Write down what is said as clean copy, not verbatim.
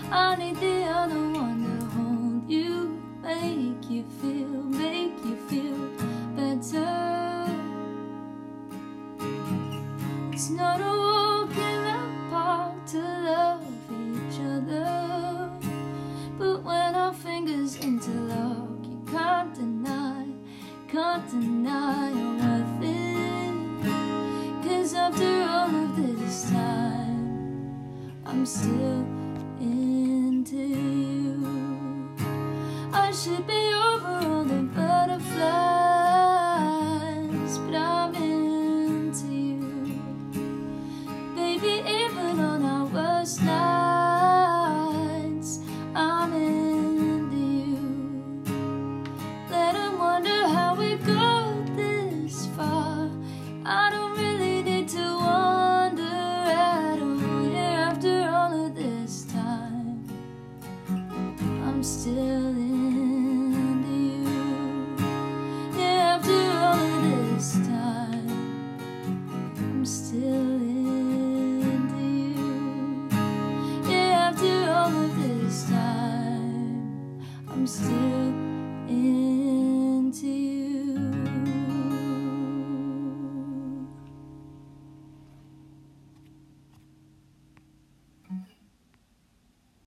I need the other one to hold you, make you feel better. It's not a walk in the park to love each other, but when our fingers interlock, you can't deny you're worth it. 'Cause after all of this time, I'm still into you. I should be over all the butterflies, but I'm into you. Baby, even on our worst nights, I'm into you. Let them wonder how we got this far. I don't really need to wonder at all. Yeah, after all of this time, I'm still into you. Yeah, after all of this time, I'm still into you. Yeah, after all of this time, I'm still into you.